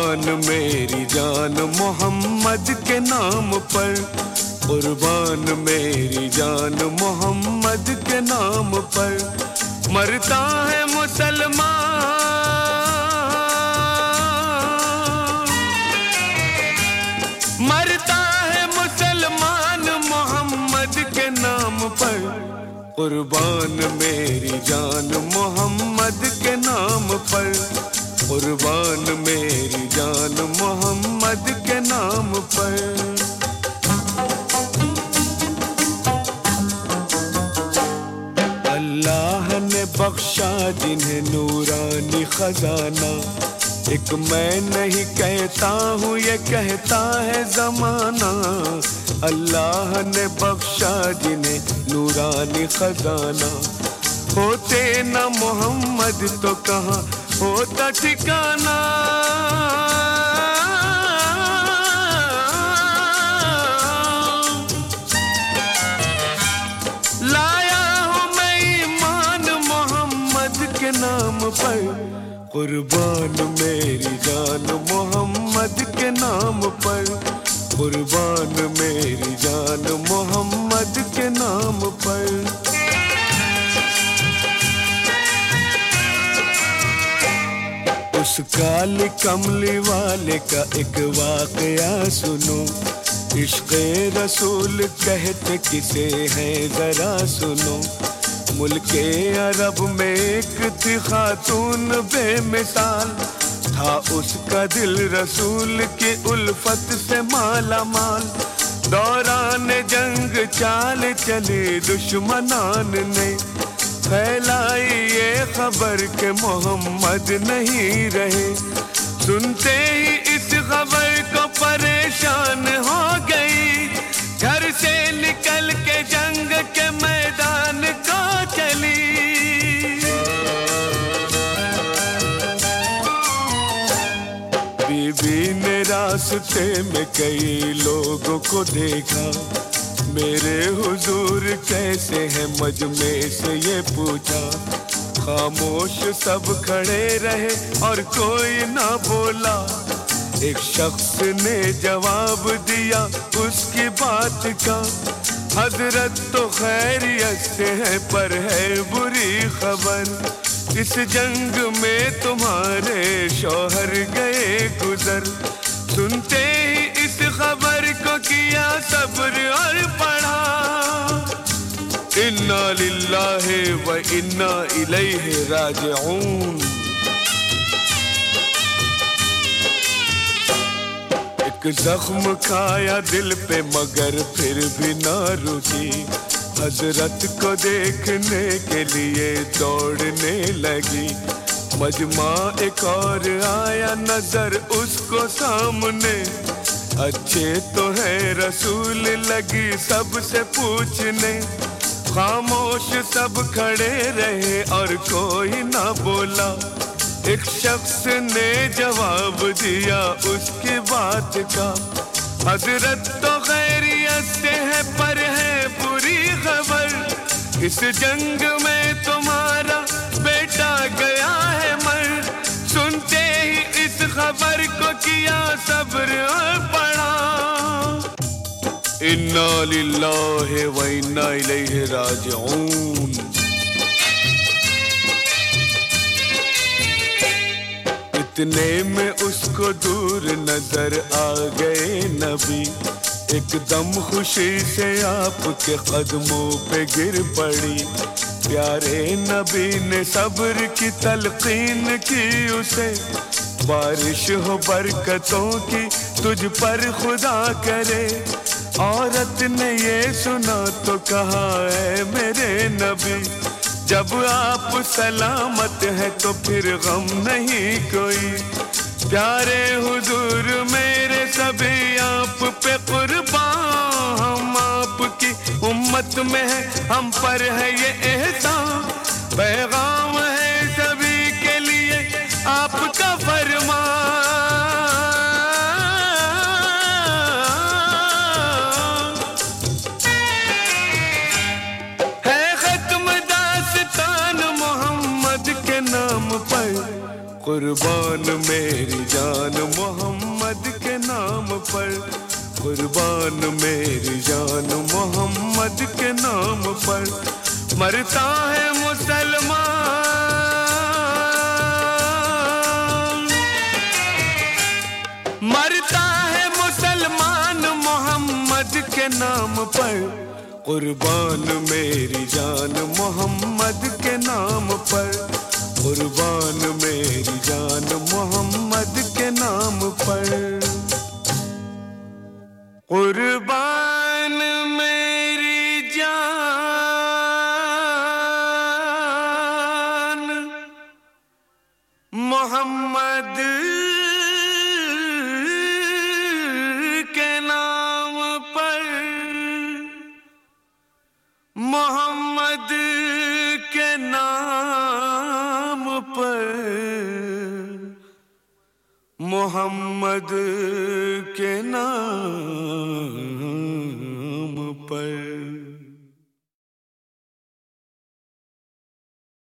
कुर्बान मेरी जान मोहम्मद के नाम पर, कुर्बान मेरी जान मोहम्मद के नाम पर। मरता है मुसलमान, मरता है मुसलमान मोहम्मद के नाम पर। कुर्बान मेरी जान मोहम्मद के नाम पर, कुर्बान मेरी जान मोहम्मद के नाम पर। अल्लाह ने बख्शा जिन्हें नूरानी खजाना, एक मैं नहीं कहता हूँ ये कहता है जमाना। अल्लाह ने बख्शा जिन्हें नूरानी खजाना, होते न मोहम्मद तो कहाँ होता ठिकाना। लाया हूँ मैं ईमान मोहम्मद के नाम पर, कुर्बान मेरी जान मोहम्मद के नाम पर, कुर्बान मेरी जान मोहम्मद के नाम पर। उस काली कमली वाले का एक वाकया सुनो, इश्क़े रसूल कहते किसे है जरा सुनो। मुल्के अरब में एक थी खातून बेमिसाल, था उसका दिल रसूल की उल्फत से माला माल। दौरान जंग चाल चले दुश्मनान ने, फैलाई ये खबर के मोहम्मद नहीं रहे। सुनते ही इस खबर को परेशान हो गई, घर से निकल के जंग के मैदान को चली। बीबी ने रास्ते में कई लोगों को देखा, मेरे हुजूर कैसे हैं मजमे से ये पूछा। खामोश सब खड़े रहे और कोई ना बोला, एक शख्स ने जवाब दिया उसकी बात का। हजरत तो खैरियत से है पर है बुरी खबर, इस जंग में तुम्हारे शौहर गए गुजर। सुनते ही इस खबर को किया सब्र और पढ़ा, इन्ना लिल्लाहि व इन्ना इलैहि राजिऊन। एक जख्म खाया दिल पे मगर फिर भी ना रुकी, हजरत को देखने के लिए दौड़ने लगी। मजमा एक और आया नजर उसको सामने, अच्छे तो है रसूल लगी सबसे पूछने। खामोश सब खड़े रहे और कोई ना बोला, एक शख्स ने जवाब दिया उसकी बात का। हजरत तो खैरियत से है पर है बुरी खबर, इस जंग में तुम्हारा बेटा गया है मर। सुनते ही इस खबर को किया सब्र और पढ़ा, इन्ना लिल्लाहि व इन्ना इलैहि राजिऊन। इतने में उसको दूर नजर आ गए नबी, एकदम खुशी से आपके कदमों पे गिर पड़ी। प्यारे नबी ने सब्र की तलकीन की उसे, बारिश हो बरकतों की तुझ पर खुदा करे। औरत ने ये सुना तो कहा है मेरे नबी, जब आप सलामत हैं तो फिर गम नहीं कोई। प्यारे हुजूर मेरे सभी आप पे कुर्बान, हम आपकी उम्मत में है हम पर है ये एहसान। पैगाम है सभी के लिए आपका फरमान, है खत्म दास्तान मोहम्मद के नाम पर। कुर्बान मेरी जान मोहम्मद नाम पर, कुर्बान मेरी जान मोहम्मद के नाम पर। मरता है मुसलमान, मरता है मुसलमान मोहम्मद के नाम पर, कुर्बान मेरी जान मोहम्मद के नाम पर, कुर्बान मेरी जान मोहम्मद के नाम पर। कुर्बान मेरी जान मोहम्मद के नाम पर, मोहम्मद के नाम पर, मोहम्मद के नाम पर।